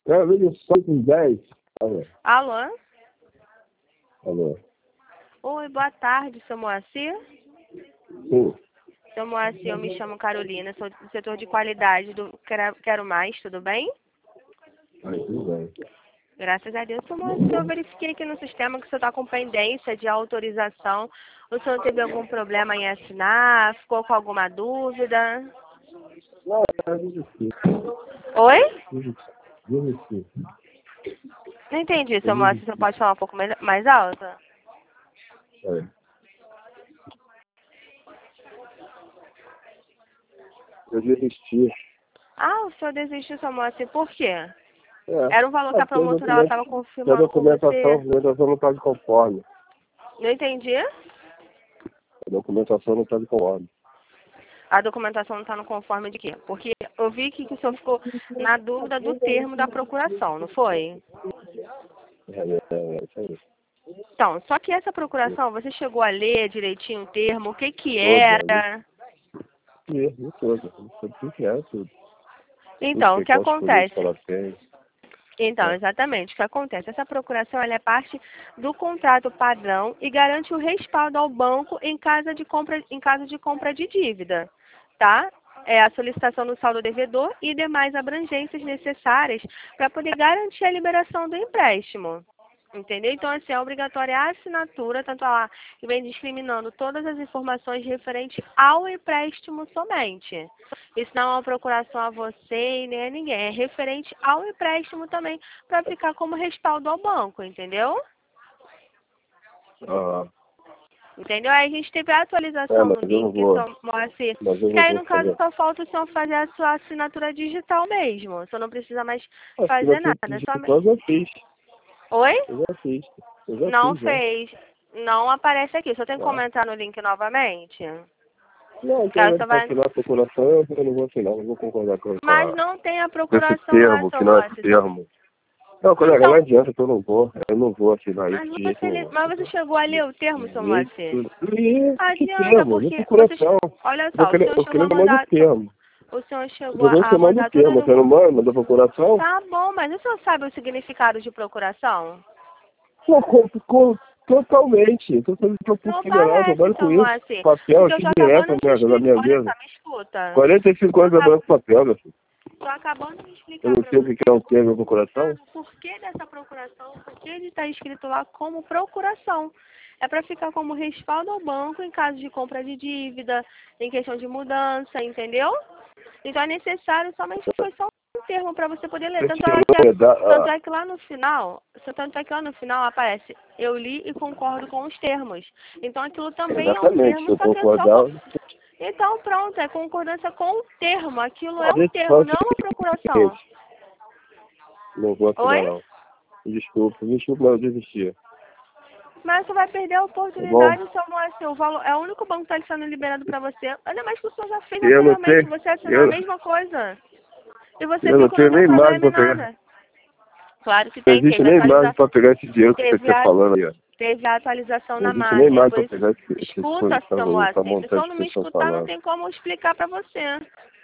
É, veja só com 10. Alô. Alô? Alô. Oi, boa tarde, seu Moacir. Sim. Seu Moacir, eu me chamo Carolina, sou do setor de qualidade do Quero Mais, tudo bem? Aí, tudo bem. Graças a Deus, seu Moacir, eu verifiquei aqui no sistema que o senhor está com pendência de autorização. O senhor teve algum problema em assinar? Ficou com alguma dúvida? Não, é desisti. Oi? Desisti. Não entendi, Eu seu Moacir, você pode falar um pouco mais alto? É. Eu desisti. Ah, o senhor desistiu, seu Moacir, por quê? É. Era um valor que a promotora estava A confirmando com documentação você. não está de conforme. Não entendi? A documentação não está de conforme. A documentação não está no conforme de quê? Porque eu vi que o senhor ficou na dúvida do termo da procuração, não foi? Isso aí. Então, só que essa procuração, você chegou a ler direitinho o termo, o que que Toda, era? isso toda. Tudo que é, tudo. Então, o que Quantos políticos acontece? ela tem. Então, exatamente, o que acontece? Essa procuração ela é parte do contrato padrão e garante o respaldo ao banco em caso de compra de dívida, tá? É a solicitação do saldo devedor e demais abrangências necessárias para poder garantir a liberação do empréstimo. Entendeu? Então, assim, é obrigatória a assinatura, tanto a lá que vem discriminando todas as informações referentes ao empréstimo somente. Isso não é uma procuração a você e nem a ninguém. É referente ao empréstimo também, para ficar como respaldo ao banco, entendeu? Ah, Entendeu? Aí a gente teve a atualização mas no eu não link, vou. só, Moacir, Mas eu que não aí vou no caso fazer. só falta o senhor fazer a sua assinatura digital mesmo. O senhor não precisa mais Acho que fazer você nada. digital eu já fiz. Oi? Eu já fiz. Eu já Não fiz, já. fez. Não aparece aqui. Só tem que Ah. comentar no link novamente. Não, Caso então você para vai... assinar a procuração, eu não vou assinar, não vou concordar Mas não tem a com esse procuração lá, termo, seu que não é Moacir. termo. Não, colega, não Então, adianta que eu não vou assinar isso mas de jeito nenhum. mas você chegou a ler o termo, seu Moacir? E que Adianta, termo? De porque você... procuração. Olha só, o senhor Eu chegou a queria mandar o mandar... termo. O senhor Eu chegou tô vendo que você a manda o mandar todas termo. as... Você não manda da procuração? Tá bom, mas o senhor sabe o significado de procuração? Pô, totalmente. Eu tô fazendo Não concurso federal, eu aparece, trabalho seu com isso. Moacir. Papel Porque eu aqui tô direto acabando de na minha explicar. Olha mesa. só, me escuta. 45 anos trabalhando com papel, meu filho. Tô acabando de Eu explicar não pra sei o você que é um termo da procuração. o porquê dessa procuração, o porquê de estar escrito lá como procuração. É para ficar como respaldo ao banco em caso de compra de dívida, em questão de mudança, entendeu? Então é necessário somente foi só um termo para você poder ler. Esse termo é Tanto é que lá no final, aparece eu li e concordo com os termos. Então aquilo também é um exatamente, se termo, eu só que é só concordar, então, pronto, é concordância com o termo. Aquilo é a um gente termo, faz não uma o procuração. seguinte, não vou assinar Oi? não. Desculpa, mas eu desisti. Mas você vai perder a Tá bom? oportunidade, seu Moacir. O valor é o único banco que está sendo liberado para você. Ainda mais que o senhor já fez Eu não anteriormente. tenho, Você assinou a eu, mesma coisa. E você eu viu não que não tenho deu nem margem problema em para pegar. nada. Claro que Não tem. existe nem margem para pegar esse dinheiro que você Teve está a, falando aí. Ó. teve a atualização Não na existe nem margem. É margem por para isso. pegar esse Escuta, seu essa Moacir. Se o senhor montante não que me vocês estão escutar, não falando. tem como explicar para você.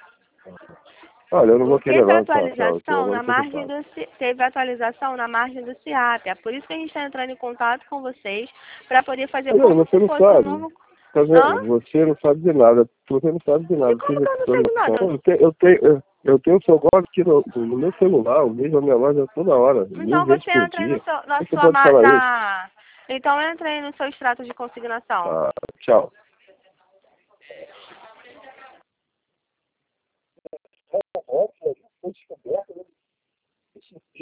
Olha, eu não vou querer Teve não, tchau, tchau. atualização Agora eu na tô margem ocupado. do teve atualização na margem do CIAP. É por isso que a gente está entrando em contato com vocês para poder fazer Olha, como você se não fosse um sabe. novo. Tá Hã? vendo? Você não sabe de nada. Você não sabe de E nada. Você como já que eu não sei tem de nada? noção. Eu tenho o seu código aqui no meu celular. Eu vejo a minha loja toda hora. 1000 Então vezes você por entra aí no dia. seu, na Como você sua pode falar isso? Então entra aí no seu extrato de consignação. Ah, tchau.